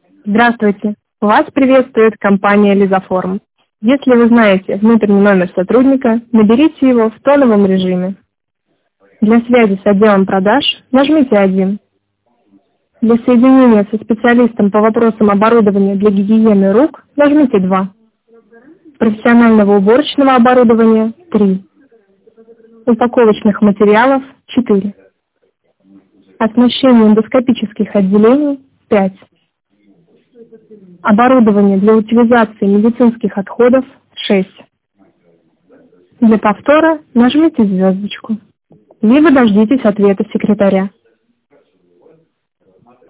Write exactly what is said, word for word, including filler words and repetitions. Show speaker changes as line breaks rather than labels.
Здравствуйте! Вас приветствует компания Лизаформ. Если вы знаете внутренний номер сотрудника, наберите его в тоновом режиме. Для связи с отделом продаж нажмите один. Для соединения со специалистом по вопросам оборудования для гигиены рук нажмите два. Профессионального уборочного оборудования три. Упаковочных материалов четыре. Оснащение эндоскопических отделений пять. Оборудование для утилизации медицинских отходов шесть. Для повтора нажмите звездочку, либо дождитесь ответа секретаря.